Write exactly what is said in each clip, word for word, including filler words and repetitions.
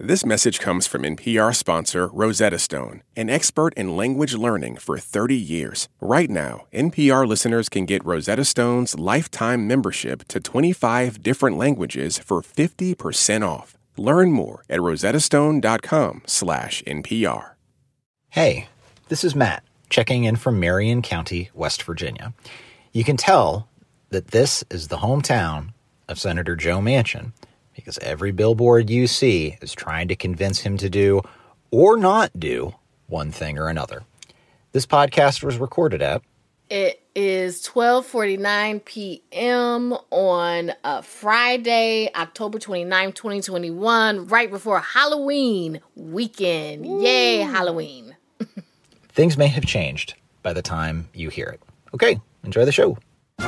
This message comes from N P R sponsor Rosetta Stone, an expert in language learning for thirty years. Right now, N P R listeners can get Rosetta Stone's lifetime membership to twenty-five different languages for fifty percent off. Learn more at rosettastone.com slash NPR. Hey, this is Matt, checking in from Marion County, West Virginia. You can tell that this is the hometown of Senator Joe Manchin, because every billboard you see is trying to convince him to do or not do one thing or another. This podcast was recorded at... It is twelve forty-nine p.m. on a Friday, October twenty-ninth, twenty twenty-one, right before Halloween weekend. Ooh. Yay, Halloween. Things may have changed by the time you hear it. Okay, enjoy the show.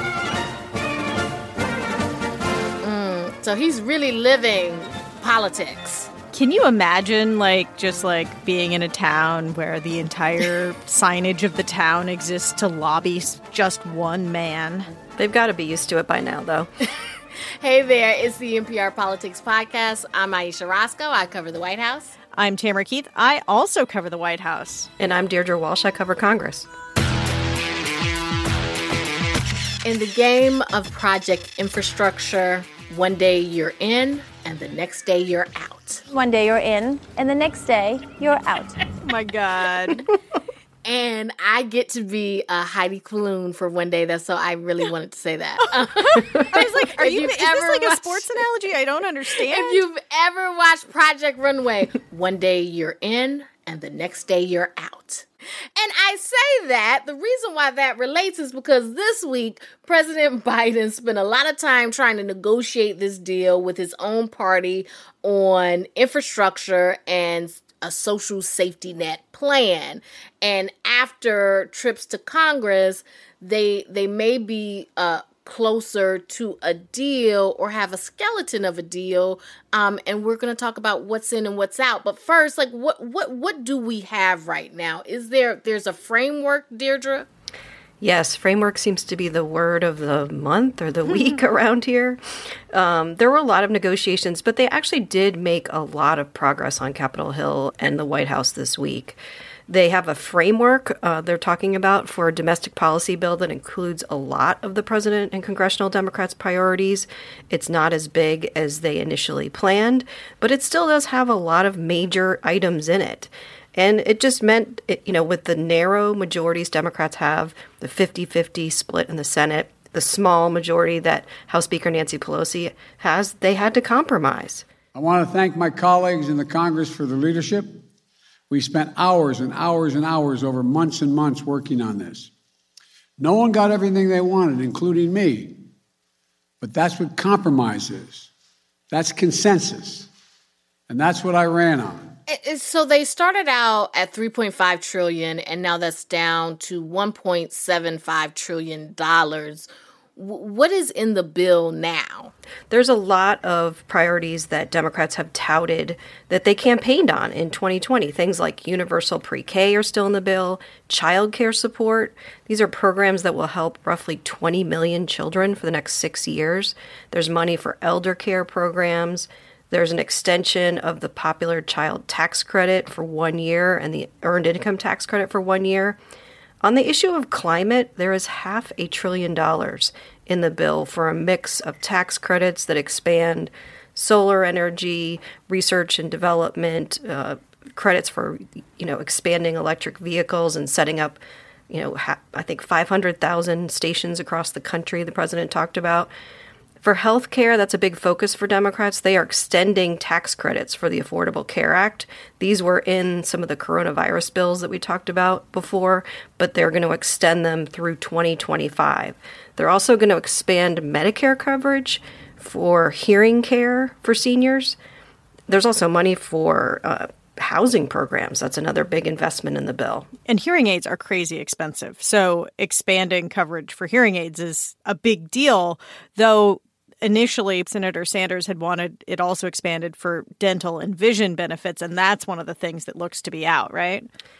So he's really living politics. Can you imagine, like, just, like, being in a town where the entire signage of the town exists to lobby just one man? They've got to be used to it by now, though. Hey there, it's the N P R Politics Podcast. I'm Aisha Roscoe. I cover the White House. I'm Tamara Keith. I also cover the White House. And I'm Deirdre Walsh. I cover Congress. In the game of project infrastructure, one day you're in, and the next day you're out. One day you're in, and the next day you're out. Oh my God. And I get to be uh, Heidi Klum for one day. That's so I really wanted to say that. I was like, are you, is this like watched, a sports analogy? I don't understand. If you've ever watched Project Runway, one day you're in, and the next day you're out. And I say that, the reason why that relates is because this week, President Biden spent a lot of time trying to negotiate this deal with his own party on infrastructure and a social safety net plan. And after trips to Congress, they they may be uh, closer to a deal or have a skeleton of a deal. Um, and we're going to talk about what's in and what's out. But first, like, what what what do we have right now? Is there there's a framework, Deirdre? Yes, framework seems to be the word of the month or the week around here. Um, there were a lot of negotiations, but they actually did make a lot of progress on Capitol Hill and the White House this week. They have a framework uh, they're talking about for a domestic policy bill that includes a lot of the president and congressional Democrats' priorities. It's not as big as they initially planned, but it still does have a lot of major items in it. And it just meant, it, you know, with the narrow majorities Democrats have, the fifty-fifty split in the Senate, the small majority that House Speaker Nancy Pelosi has, they had to compromise. I want to thank my colleagues in the Congress for their leadership. We spent hours and hours and hours over months and months working on this. No one got everything they wanted, including me. But that's what compromise is. That's consensus. And that's what I ran on. So they started out at three point five trillion dollars, and now that's down to one point seven five trillion dollars. What is in the bill now? There's a lot of priorities that Democrats have touted that they campaigned on in twenty twenty. Things like universal pre-K are still in the bill, child care support. These are programs that will help roughly twenty million children for the next six years. There's money for elder care programs. There's an extension of the popular child tax credit for one year and the earned income tax credit for one year. On the issue of climate, there is half a trillion dollars in the bill for a mix of tax credits that expand solar energy, research and development, uh, credits for, you know, expanding electric vehicles and setting up, you know, ha- I think five hundred thousand stations across the country the president talked about. For health care, that's a big focus for Democrats. They are extending tax credits for the Affordable Care Act. These were in some of the coronavirus bills that we talked about before, but they're going to extend them through twenty twenty-five. They're also going to expand Medicare coverage for hearing care for seniors. There's also money for uh, housing programs. That's another big investment in the bill. And hearing aids are crazy expensive. So expanding coverage for hearing aids is a big deal, though initially Senator Sanders had wanted it also expanded for dental and vision benefits, and that's one of the things that looks to be out, right?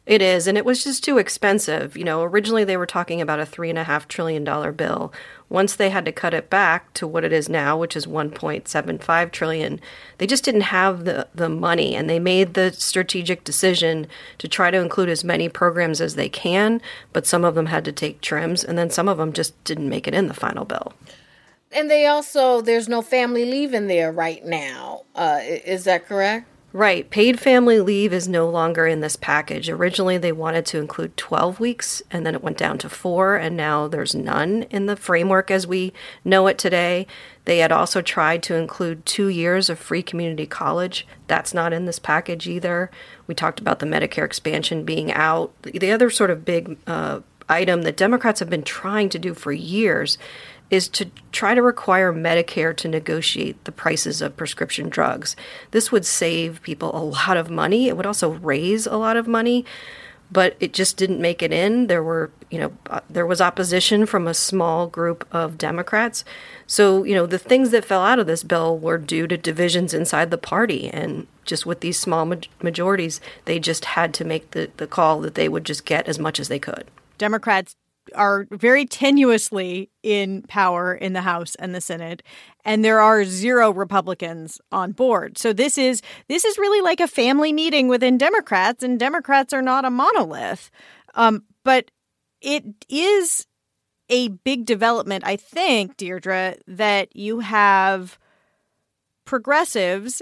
It is, and it was just too expensive. You know, originally they were talking about a three and a half trillion dollar bill. Once they had to cut it back to what it is now, which is one point seven five trillion, they just didn't have the, the money, and they made the strategic decision to try to include as many programs as they can, but some of them had to take trims, and then some of them just didn't make it in the final bill. And they also, there's no family leave in there right now. Uh, is that correct? Right. Paid family leave is no longer in this package. Originally, they wanted to include twelve weeks, and then it went down to four, and now there's none in the framework as we know it today. They had also tried to include two years of free community college. That's not in this package either. We talked about the Medicare expansion being out. The other sort of big uh, item that Democrats have been trying to do for years is to try to require Medicare to negotiate the prices of prescription drugs. This would save people a lot of money. It would also raise a lot of money, but it just didn't make it in. There were, you know, uh, there was opposition from a small group of Democrats. So, you know, the things that fell out of this bill were due to divisions inside the party. And just with these small ma- majorities, they just had to make the, the call that they would just get as much as they could. Democrats are very tenuously in power in the House and the Senate, and there are zero Republicans on board. So this is this is really like a family meeting within Democrats, and Democrats are not a monolith. Um, but it is a big development, I think, Deirdre, that you have progressives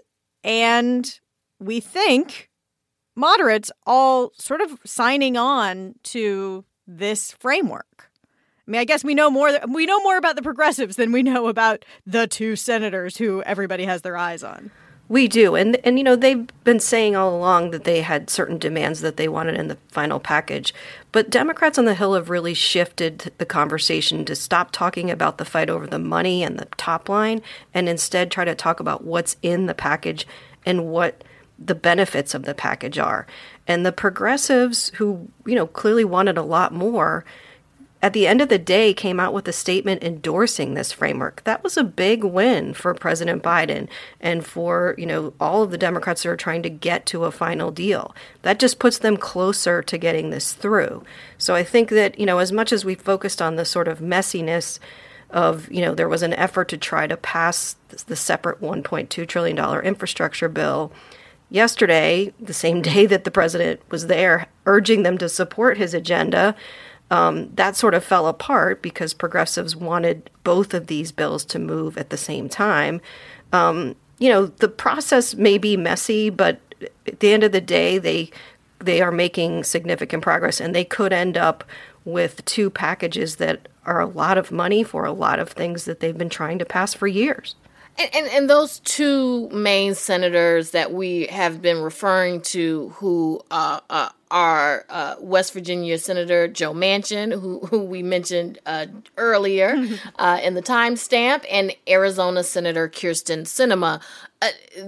and we think moderates all sort of signing on to this framework. I mean, I guess we know more we know more about the progressives than we know about the two senators who everybody has their eyes on. We do. And, and you know, they've been saying all along that they had certain demands that they wanted in the final package. But Democrats on the Hill have really shifted the conversation to stop talking about the fight over the money and the top line and instead try to talk about what's in the package and what the benefits of the package are. And the progressives who, you know, clearly wanted a lot more, at the end of the day came out with a statement endorsing this framework. That was a big win for President Biden and for, you know, all of the Democrats that are trying to get to a final deal. That just puts them closer to getting this through. So I think that, you know, as much as we focused on the sort of messiness of, you know, there was an effort to try to pass the separate one point two trillion dollars infrastructure bill, yesterday, the same day that the president was there urging them to support his agenda, um, that sort of fell apart because progressives wanted both of these bills to move at the same time. Um, you know, the process may be messy, but at the end of the day, they they are making significant progress, and they could end up with two packages that are a lot of money for a lot of things that they've been trying to pass for years. And, and and those two main senators that we have been referring to, who uh, uh, are uh, West Virginia Senator Joe Manchin, who, who we mentioned uh, earlier uh, in the timestamp, and Arizona Senator Kyrsten Sinema, uh,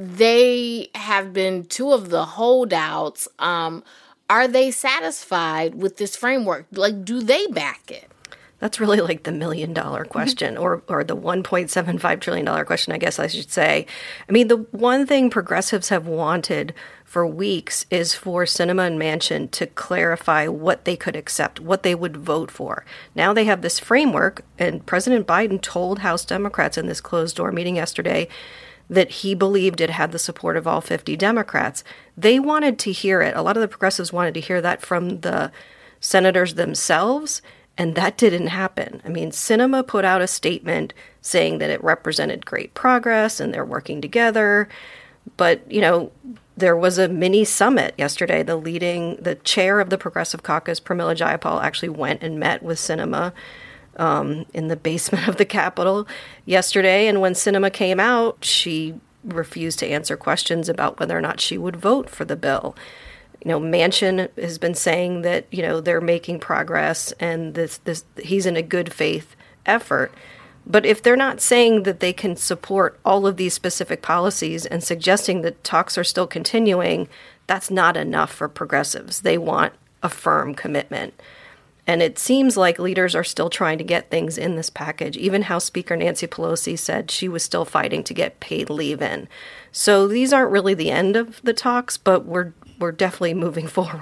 they have been two of the holdouts. Um, are they satisfied with this framework? Like, do they back it? That's really like the million dollar question or, or the one point seven five trillion dollars question, I guess I should say. I mean, the one thing progressives have wanted for weeks is for Sinema and Manchin to clarify what they could accept, what they would vote for. Now they have this framework, and President Biden told House Democrats in this closed-door meeting yesterday that he believed it had the support of all fifty Democrats. They wanted to hear it. A lot of the progressives wanted to hear that from the senators themselves, and that didn't happen. I mean, Sinema put out a statement saying that it represented great progress and they're working together. But, you know, there was a mini summit yesterday. The leading, the chair of the Progressive Caucus, Pramila Jayapal, actually went and met with Sinema um, in the basement of the Capitol yesterday. And when Sinema came out, she refused to answer questions about whether or not she would vote for the bill. You know, Manchin has been saying that, you know, they're making progress and this, this he's in a good faith effort. But if they're not saying that they can support all of these specific policies and suggesting that talks are still continuing, that's not enough for progressives. They want a firm commitment. And it seems like leaders are still trying to get things in this package. Even House Speaker Nancy Pelosi said she was still fighting to get paid leave in. So these aren't really the end of the talks, but we're we're definitely moving forward.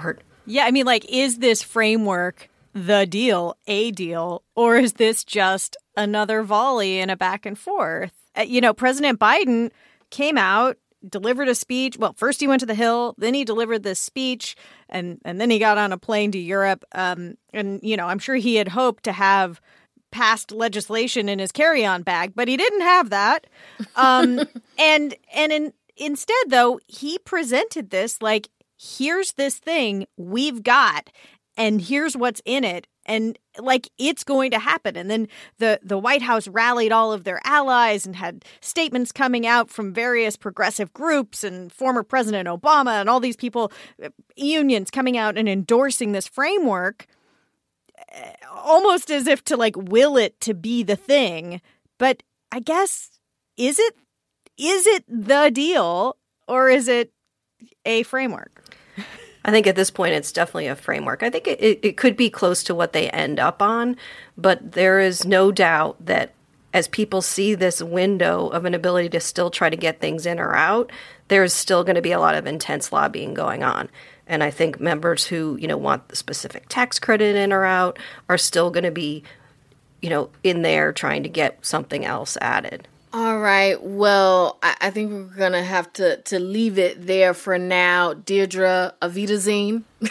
Yeah, I mean, like, is this framework the deal, a deal, or is this just another volley and a back and forth? Uh, you know, President Biden came out, delivered a speech. Well, first he went to the Hill, then he delivered this speech, and, and then he got on a plane to Europe. Um, and, you know, I'm sure he had hoped to have passed legislation in his carry-on bag, but he didn't have that. Um, and and in, instead, though, he presented this like, here's this thing we've got, and here's what's in it. And like, it's going to happen. And then the, the White House rallied all of their allies and had statements coming out from various progressive groups and former President Obama and all these people, unions coming out and endorsing this framework, almost as if to like will it to be the thing. But I guess, is it is it the deal, or is it a framework? I think at this point, it's definitely a framework. I think it, it, it could be close to what they end up on, but there is no doubt that as people see this window of an ability to still try to get things in or out, there's still going to be a lot of intense lobbying going on. And I think members who, you know, want the specific tax credit in or out are still going to be, you know, in there trying to get something else added. All right. Well, I, I think we're going to have to to leave it there for now. Deirdre, Auf Wiedersehen. I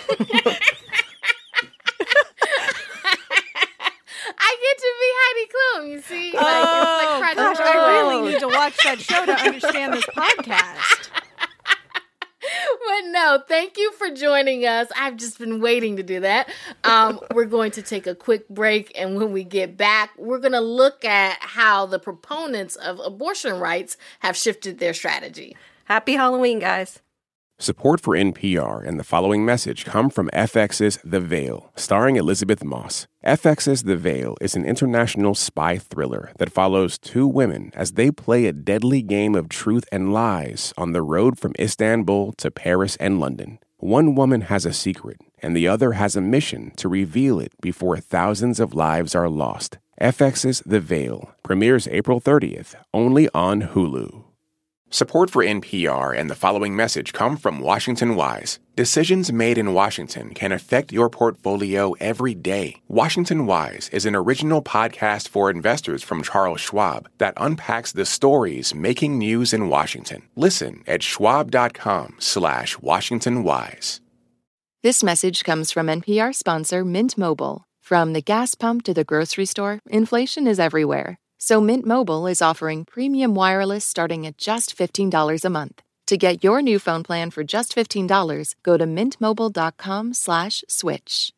get to be Heidi Klum, you see? Like, oh, it's like gosh, I really need to watch that show to understand this podcast. But no, thank you for joining us. I've just been waiting to do that. Um, we're going to take a quick break, and when we get back, we're going to look at how the proponents of abortion rights have shifted their strategy. Happy Halloween, guys. Support for N P R and the following message come from F X's The Veil, starring Elizabeth Moss. F X's The Veil is an international spy thriller that follows two women as they play a deadly game of truth and lies on the road from Istanbul to Paris and London. One woman has a secret, and the other has a mission to reveal it before thousands of lives are lost. F X's The Veil premieres April thirtieth, only on Hulu. Support for N P R and the following message come from Washington Wise. Decisions made in Washington can affect your portfolio every day. Washington Wise is an original podcast for investors from Charles Schwab that unpacks the stories making news in Washington. Listen at schwab.com slash Washington Wise. This message comes from N P R sponsor Mint Mobile. From the gas pump to the grocery store, inflation is everywhere. So Mint Mobile is offering premium wireless starting at just fifteen dollars a month. To get your new phone plan for just fifteen dollars, go to mintmobile.com slash switch.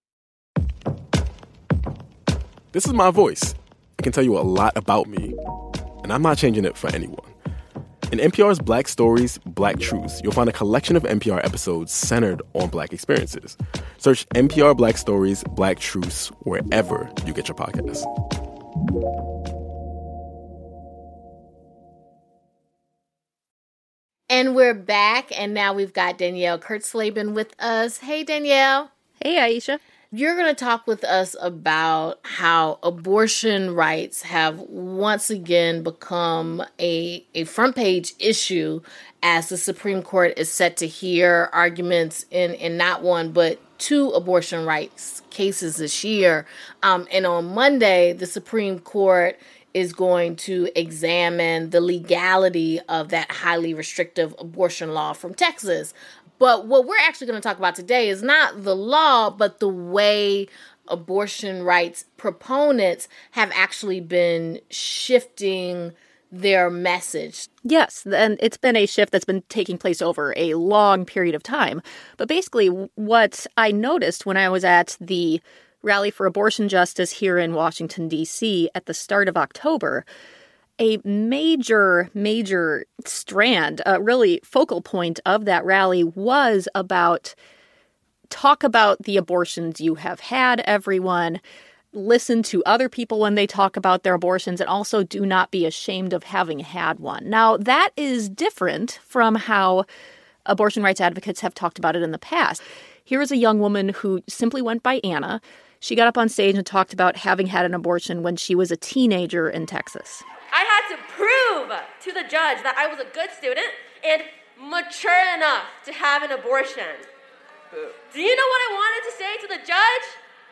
This is my voice. It can tell you a lot about me, and I'm not changing it for anyone. In N P R's Black Stories, Black Truths, you'll find a collection of N P R episodes centered on Black experiences. Search N P R Black Stories, Black Truths wherever you get your podcasts. And we're back, and now we've got Danielle Kurtzleben with us. Hey, Danielle. Hey, Aisha. You're going to talk with us about how abortion rights have once again become a, a front page issue as the Supreme Court is set to hear arguments in, in not one, but two abortion rights cases this year. Um, and on Monday, the Supreme Court is going to examine the legality of that highly restrictive abortion law from Texas. But what we're actually going to talk about today is not the law, but the way abortion rights proponents have actually been shifting their message. Yes, and it's been a shift that's been taking place over a long period of time. But basically, what I noticed when I was at the Rally for Abortion Justice here in Washington, D C at the start of October, a major, major strand, a really focal point of that rally was about talk about the abortions you have had, everyone. Listen to other people when they talk about their abortions, and also do not be ashamed of having had one. Now, that is different from how abortion rights advocates have talked about it in the past. Here is a young woman who simply went by Anna. She got up on stage and talked about having had an abortion when she was a teenager in Texas. I had to prove to the judge that I was a good student and mature enough to have an abortion. Do you know what I wanted to say to the judge?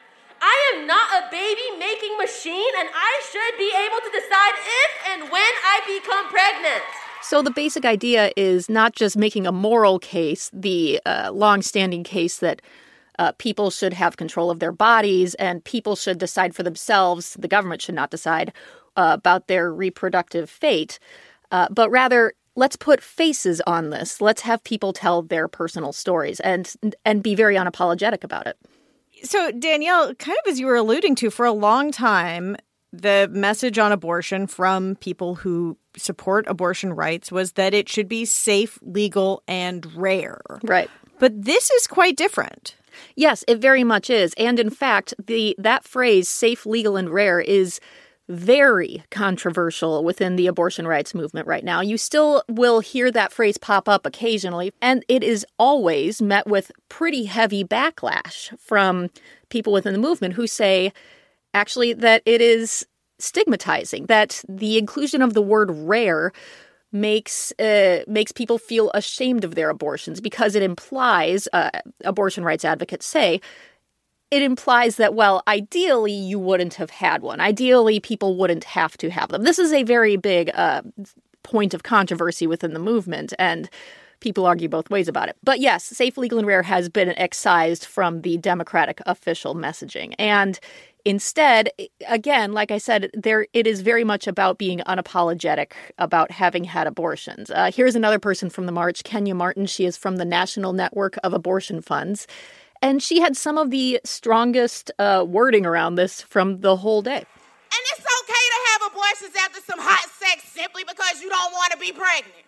I am not a baby-making machine, and I should be able to decide if and when I become pregnant. So the basic idea is not just making a moral case, the uh, long-standing case that uh, people should have control of their bodies and people should decide for themselves, the government should not decide, uh, about their reproductive fate, uh, but rather let's put faces on this. Let's have people tell their personal stories and and be very unapologetic about it. So, Danielle, kind of as you were alluding to, for a long time, the message on abortion from people who support abortion rights was that it should be safe, legal, and rare. Right. But this is quite different. Yes, it very much is. And in fact, the that phrase, safe, legal, and rare, is very controversial within the abortion rights movement right now. You still will hear that phrase pop up occasionally, and it is always met with pretty heavy backlash from people within the movement who say, actually, that it is stigmatizing, that the inclusion of the word rare makes uh, makes people feel ashamed of their abortions because it implies, uh, abortion rights advocates say, it implies that, well, ideally you wouldn't have had one. Ideally, people wouldn't have to have them. This is a very big uh, point of controversy within the movement, and people argue both ways about it. But yes, safe, legal, and rare has been excised from the Democratic official messaging. And instead, again, like I said, there it is very much about being unapologetic about having had abortions. Uh, here's another person from the march, Kenya Martin. She is from the National Network of Abortion Funds. And she had some of the strongest uh, wording around this from the whole day. And it's okay to have abortions after some hot sex simply because you don't want to be pregnant.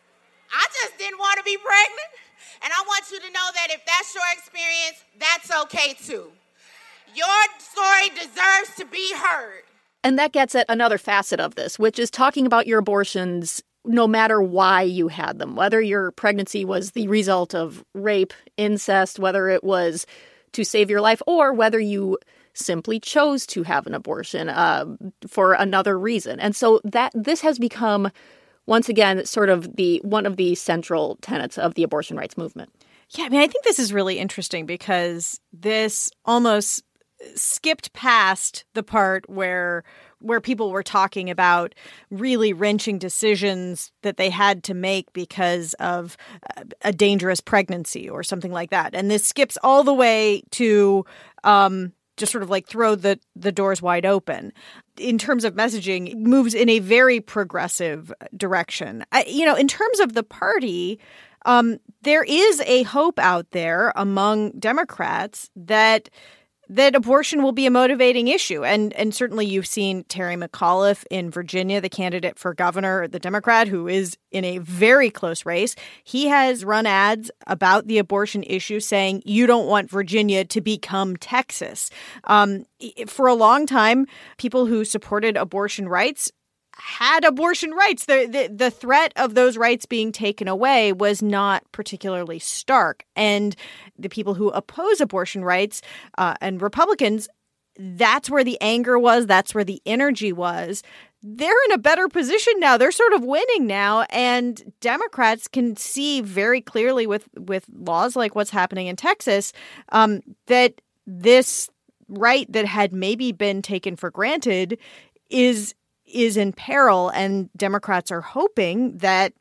I just didn't want to be pregnant. And I want you to know that if that's your experience, that's okay too. Your story deserves to be heard. And that gets at another facet of this, which is talking about your abortions no matter why you had them, whether your pregnancy was the result of rape, incest, whether it was to save your life, or whether you simply chose to have an abortion uh, for another reason. And so that this has become, once again, sort of the one of the central tenets of the abortion rights movement. Yeah, I mean, I think this is really interesting because this almost skipped past the part where where people were talking about really wrenching decisions that they had to make because of a dangerous pregnancy or something like that. And this skips all the way to um, just sort of like throw the, the doors wide open. In terms of messaging, it moves in a very progressive direction. I, you know, in terms of the party, um, there is a hope out there among Democrats that that abortion will be a motivating issue. And and certainly you've seen Terry McAuliffe in Virginia, the candidate for governor, the Democrat, who is in a very close race. He has run ads about the abortion issue saying, you don't want Virginia to become Texas. Um, for a long time, people who supported abortion rights had abortion rights. The, the the threat of those rights being taken away was not particularly stark. And the people who oppose abortion rights uh, and Republicans, that's where the anger was. That's where the energy was. They're in a better position now. They're sort of winning now. And Democrats can see very clearly with, with laws like what's happening in Texas um, that this right that had maybe been taken for granted is is in peril, and Democrats are hoping that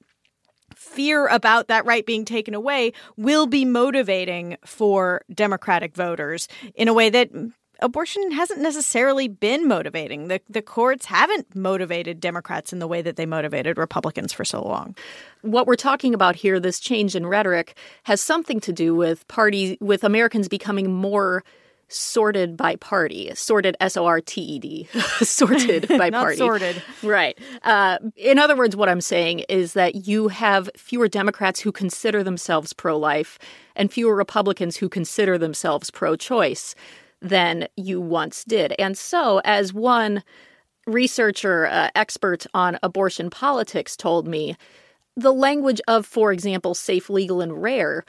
fear about that right being taken away will be motivating for Democratic voters in a way that abortion hasn't necessarily been motivating. The the courts haven't motivated Democrats in the way that they motivated Republicans for so long. What we're talking about here, this change in rhetoric, has something to do with party, with Americans becoming more sorted by party, sorted, S O R T E D, sorted by Not party. sorted. Right. Uh, in other words, what I'm saying is that you have fewer Democrats who consider themselves pro-life and fewer Republicans who consider themselves pro-choice than you once did. And so, as one researcher, uh, expert on abortion politics told me, the language of, for example, safe, legal, and rare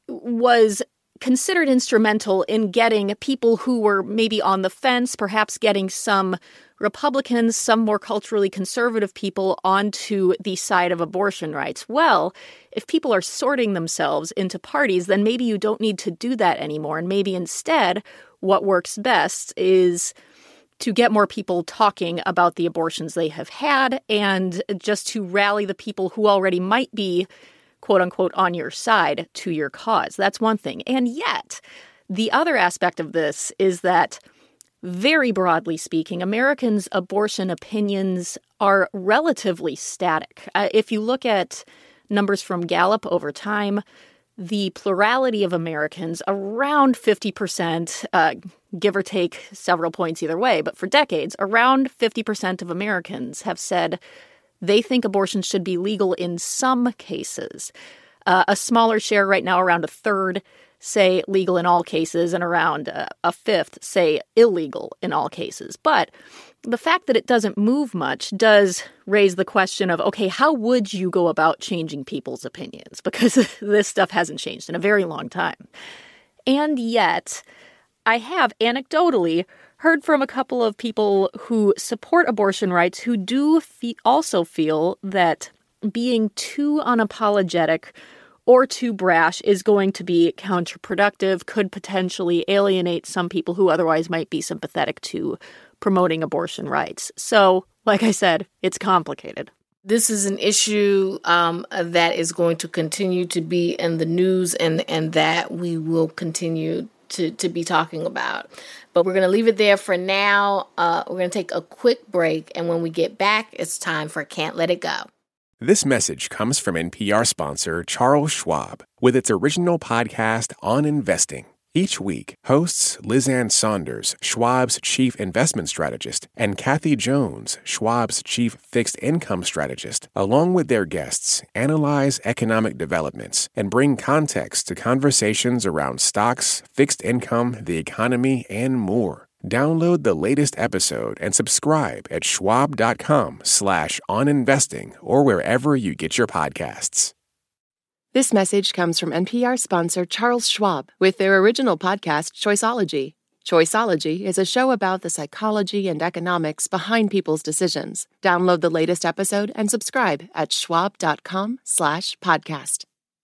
was considered instrumental in getting people who were maybe on the fence, perhaps getting some Republicans, some more culturally conservative people onto the side of abortion rights. Well, if people are sorting themselves into parties, then maybe you don't need to do that anymore. And maybe instead, what works best is to get more people talking about the abortions they have had and just to rally the people who already might be, quote unquote, on your side to your cause. That's one thing. And yet, the other aspect of this is that, very broadly speaking, Americans' abortion opinions are relatively static. Uh, if you look at numbers from Gallup over time, the plurality of Americans, around fifty percent, uh, give or take several points either way, but for decades, around fifty percent of Americans have said they think abortion should be legal in some cases. Uh, a smaller share right now, around a third, say legal in all cases, and around a, a fifth say illegal in all cases. But the fact that it doesn't move much does raise the question of, okay, how would you go about changing people's opinions? Because this stuff hasn't changed in a very long time. And yet, I have anecdotally heard from a couple of people who support abortion rights who do fe- also feel that being too unapologetic or too brash is going to be counterproductive, could potentially alienate some people who otherwise might be sympathetic to promoting abortion rights. So, like I said, it's complicated. This is an issue um, that is going to continue to be in the news and, and that we will continue to, to be talking about. But we're going to leave it there for now. Uh, we're going to take a quick break. And when we get back, it's time for Can't Let It Go. This message comes from N P R sponsor Charles Schwab with its original podcast on investing. Each week, hosts Liz Ann Saunders, Schwab's chief investment strategist, and Kathy Jones, Schwab's chief fixed income strategist, along with their guests, analyze economic developments and bring context to conversations around stocks, fixed income, the economy, and more. Download the latest episode and subscribe at schwab.com slash on investing or wherever you get your podcasts. This message comes from N P R sponsor Charles Schwab with their original podcast, Choiceology. Choiceology is a show about the psychology and economics behind people's decisions. Download the latest episode and subscribe at schwab.com slash podcast.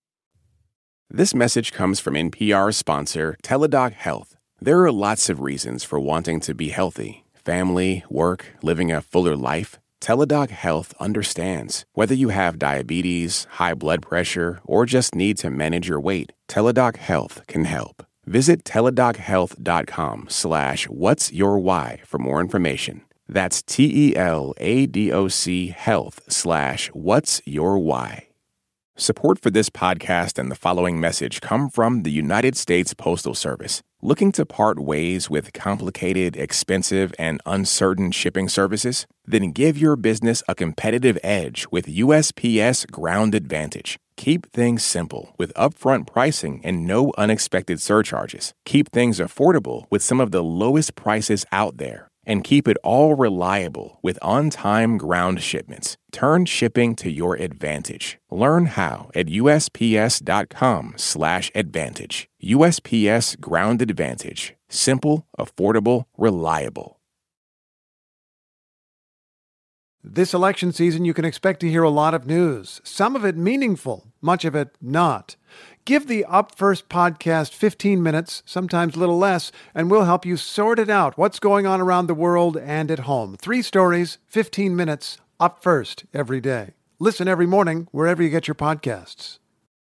This message comes from N P R sponsor Teladoc Health. There are lots of reasons for wanting to be healthy. Family, work, living a fuller life. Teladoc Health understands. Whether you have diabetes, high blood pressure, or just need to manage your weight, Teladoc Health can help. Visit teladochealth.com slash what's your why for more information. That's T-E-L-A-D-O-C health slash what's your why. Support for this podcast and the following message come from the United States Postal Service. Looking to part ways with complicated, expensive, and uncertain shipping services? Then give your business a competitive edge with U S P S Ground Advantage. Keep things simple with upfront pricing and no unexpected surcharges. Keep things affordable with some of the lowest prices out there. And keep it all reliable with on-time ground shipments. Turn shipping to your advantage. Learn how at USPS.com slash advantage. U S P S Ground Advantage. Simple, affordable, reliable. This election season, you can expect to hear a lot of news. Some of it meaningful, much of it not. Give the Up First podcast fifteen minutes, sometimes a little less, and we'll help you sort it out. What's going on around the world and at home. Three stories, fifteen minutes, Up First every day. Listen every morning wherever you get your podcasts.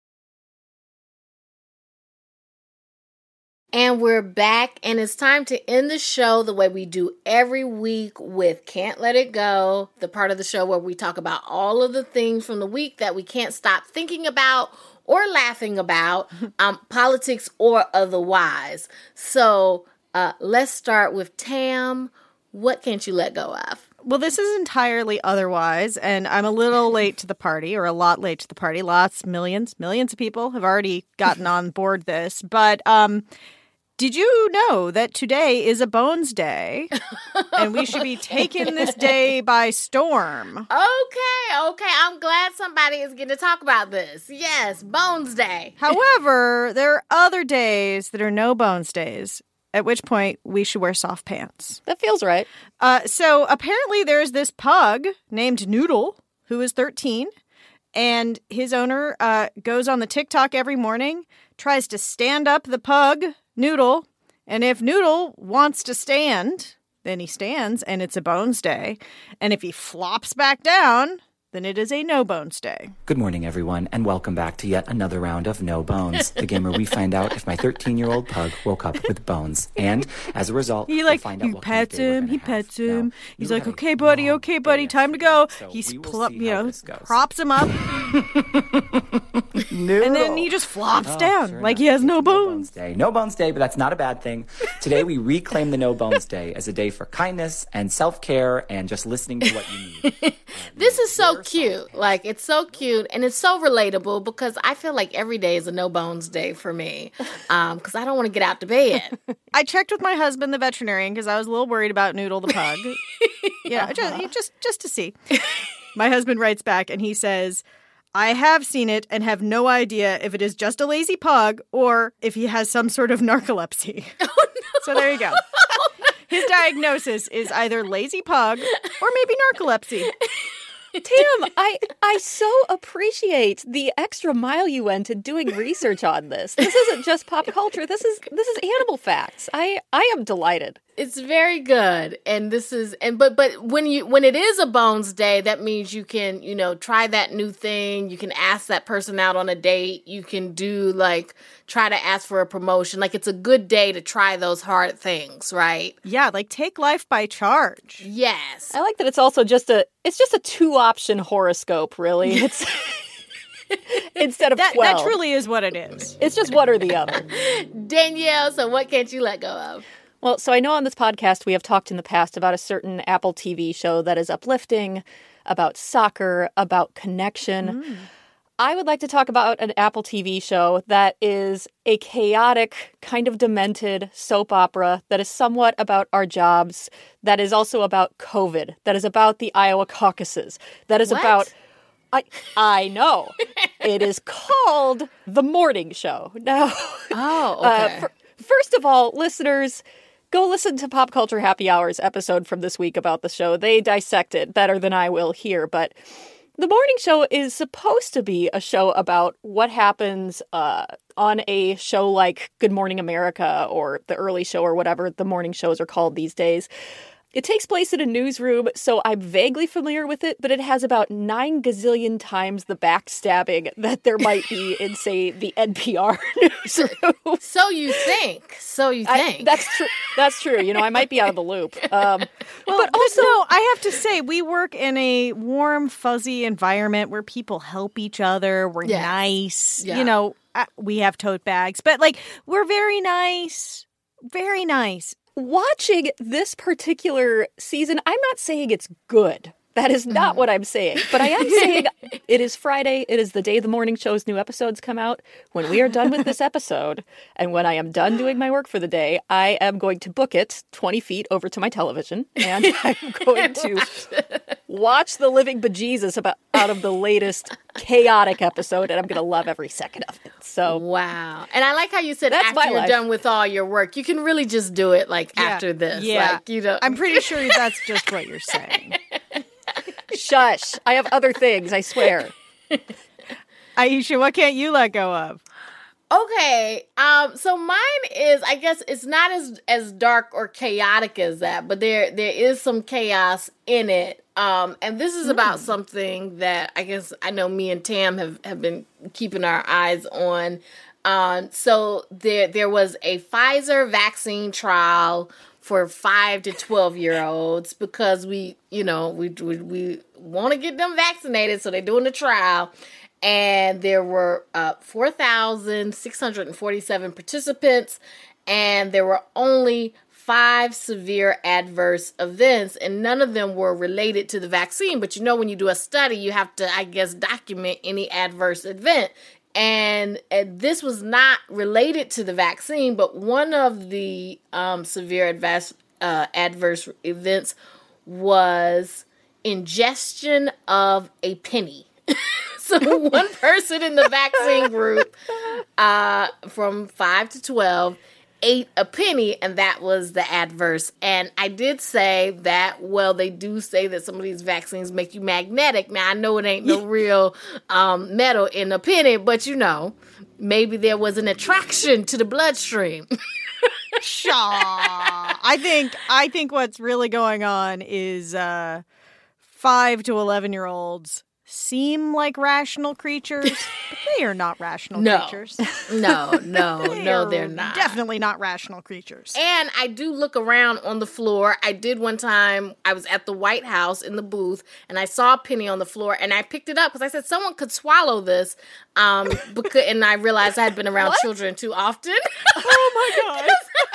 And we're back, and it's time to end the show the way we do every week with Can't Let It Go, the part of the show where we talk about all of the things from the week that we can't stop thinking about or laughing about, um, politics or otherwise. So uh, let's start with Tam. What can't you let go of? Well, this is entirely otherwise, and I'm a little late to the party, or a lot late to the party. Lots, millions, millions of people have already gotten on board this. But um, did you know that today is a Bones Day, and we should be taking this day by storm? Okay, okay. I'm glad somebody is getting to talk about this. Yes, Bones Day. However, there are other days that are no Bones Days. at which point we should wear soft pants. That feels right. Uh, so apparently there's this pug named Noodle who is thirteen, and his owner uh, goes on the TikTok every morning, tries to stand up the pug, Noodle, and if Noodle wants to stand, then he stands, and it's a bones day. And if he flops back down, then it is a no bones day. Good morning, everyone, and welcome back to yet another round of No Bones, the game where we find out if my thirteen-year-old pug woke up with bones. And as a result, he like we'll find out he what pets kind of day him, he we're pets gonna have. him. Now, He's you like, had a okay, buddy, okay, buddy, time to go. So He's we will pl- see you how know, this goes. props him up, and then he just flops Oh, down sure like enough. he has It's no No bones. Day. No Bones Day, but that's not a bad thing. Today we reclaim the No Bones Day as a day for kindness and self-care and just listening to what you need. This is so cute. Like, it's so cute and it's so relatable because I feel like every day is a no bones day for me um, because I don't want to get out to bed. I checked with my husband, the veterinarian, because I was a little worried about Noodle the pug. yeah, just, just just to see. My husband writes back and he says, I have seen it and have no idea if it is just a lazy pug or if he has some sort of narcolepsy. Oh, no. So there you go. Oh, no. His diagnosis is either lazy pug or maybe narcolepsy. Tim, I I so appreciate the extra mile you went to doing research on this. This isn't just pop culture. This is this is animal facts. I I am delighted. It's very good. And this is and but but when you when it is a bones day, that means you can, you know, try that new thing. You can ask that person out on a date. You can do like try to ask for a promotion. Like it's a good day to try those hard things, right? Yeah, like take life by charge. Yes. I like that it's also just a it's just a two option horoscope, really. It's instead of that, twelve. That truly is what it is. It's just one or the other. Danielle, so what can't you let go of? Well, so I know on this podcast we have talked in the past about a certain Apple T V show that is uplifting, about soccer, about connection. Mm. I would like to talk about an Apple T V show that is a chaotic, kind of demented soap opera that is somewhat about our jobs, that is also about COVID, that is about the Iowa caucuses, that is what? about... I I know. It is called The Morning Show. Now, oh, okay. Uh, for, first of all, listeners... Go listen to Pop Culture Happy Hour's episode from this week about the show. They dissect it better than I will here. But The Morning Show is supposed to be a show about what happens uh, on a show like Good Morning America or The Early Show or whatever the morning shows are called these days. It takes place in a newsroom, so I'm vaguely familiar with it, but it has about nine gazillion times the backstabbing that there might be in, say, the N P R newsroom. So you think. So you think. I, that's true. That's true. You know, I might be out of the loop. Um, well, but also, no, I have to say, we work in a warm, fuzzy environment where people help each other. We're yes. nice. Yeah. You know, we have tote bags, but like, we're very nice. Very nice. Watching this particular season, I'm not saying it's good. That is not what I'm saying. But I am saying it is Friday. It is the day the morning show's new episodes come out. When we are done with this episode, and when I am done doing my work for the day, I am going to book it twenty feet over to my television, and I'm going to watch the living bejesus about out of the latest chaotic episode, and I'm going to love every second of it. So wow. And I like how you said That's after you're life. done with all your work, you can really just do it like yeah. after this. Yeah. Like, you know. I'm pretty sure that's just what you're saying. Shush. I have other things, I swear. Aisha, what can't you let go of? Okay, um, so mine is, I guess it's not as as dark or chaotic as that, but there there is some chaos in it. Um, and this is about mm. something that I guess I know me and Tam have, have been keeping our eyes on. Um, so there there was a Pfizer vaccine trial for five to twelve year olds because we, you know, we we, we want to get them vaccinated, so they're doing the trial. And there were uh, four thousand six hundred forty-seven participants, and there were only five severe adverse events, and none of them were related to the vaccine. But you know, when you do a study, you have to, I guess, document any adverse event. And, and this was not related to the vaccine, but one of the um, severe adverse, uh, adverse events was ingestion of a penny. So one person in the vaccine group uh, from five to twelve ate a penny, and that was the adverse. And I did say that, well, they do say that some of these vaccines make you magnetic. Now, I know it ain't no real um, metal in a penny, but, you know, maybe there was an attraction to the bloodstream. Shaw. I think I think what's really going on is uh, five to eleven year olds seem like rational creatures, but they are not rational no. creatures. No, no, they no, are they're not. Definitely not rational creatures. And I do look around on the floor. I did one time. I was at the White House in the booth, and I saw a penny on the floor, and I picked it up because I said someone could swallow this. Um, because, and I realized I had been around What? children too often. Oh my god!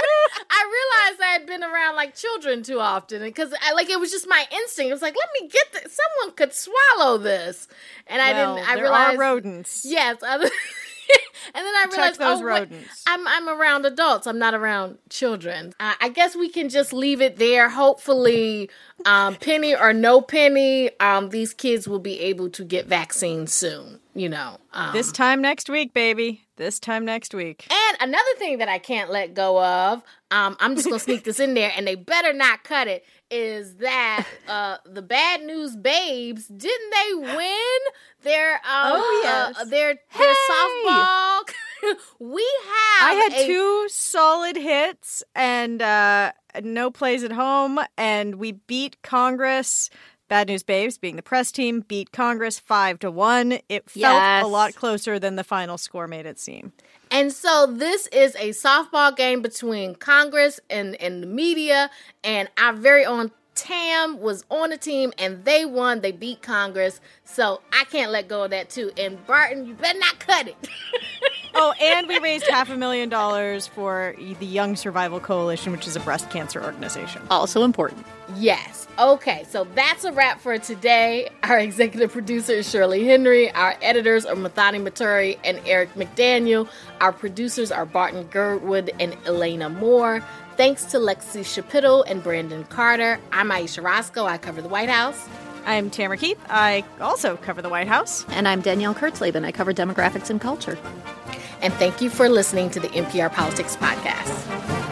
I realized I had been around like children too often, because I like it was just my instinct. It was like, let me get this. Someone could swallow this, and I well, didn't. I there realized are rodents. Yes, other. And then I Check realized, those oh, rodents. wait, I'm I'm around adults. I'm not around children. Uh, I guess we can just leave it there. Hopefully, um, penny or no penny, um, these kids will be able to get vaccines soon. You know, um, This time next week, baby. This time next week. And another thing that I can't let go of, um, I'm just gonna sneak this in there, and they better not cut it. Is that uh, the Bad News Babes? Didn't they win their um, Oh, yes. uh, their Hey! their softball? We have. I had a- two solid hits and uh, no plays at home, and we beat Congress. Bad News Babes, being the press team, beat Congress five to one. It felt Yes. a lot closer than the final score made it seem. And so this is a softball game between Congress and, and the media, and our very own Tam was on the team, and they won. They beat Congress, so I can't let go of that too. And Barton, you better not cut it. Oh, and we raised half a million dollars for the Young Survival Coalition, which is a breast cancer organization. Also important. Yes. Okay, so that's a wrap for today. Our executive producer is Shirley Henry. Our editors are Mathani Maturi and Eric McDaniel. Our producers are Barton Girdwood and Elena Moore. Thanks to Lexi Shapiro and Brandon Carter. I'm Aisha Roscoe. I cover the White House. I'm Tamara Keith. I also cover the White House. And I'm Danielle Kurtzleben. I cover demographics and culture. And thank you for listening to the N P R Politics Podcast.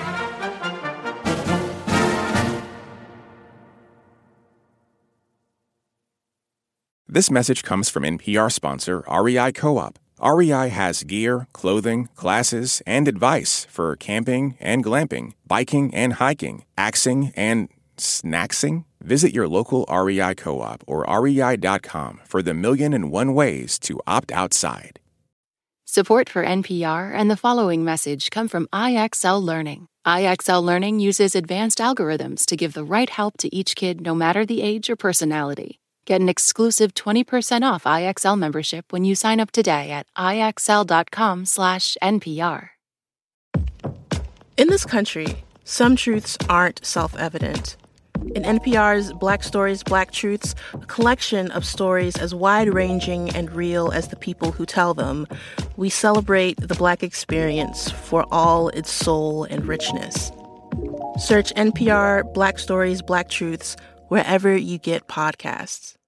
This message comes from N P R sponsor R E I Co-op. R E I has gear, clothing, classes, and advice for camping and glamping, biking and hiking, axing and snacksing. Visit your local R E I Co-op or R E I dot com for the million and one ways to opt outside. Support for N P R and the following message come from I X L Learning. I X L Learning uses advanced algorithms to give the right help to each kid no matter the age or personality. Get an exclusive twenty percent off I X L membership when you sign up today at I X L dot com slash N P R. In this country, some truths aren't self-evident. In N P R's Black Stories, Black Truths, a collection of stories as wide-ranging and real as the people who tell them, we celebrate the Black experience for all its soul and richness. Search N P R Black Stories, Black Truths wherever you get podcasts.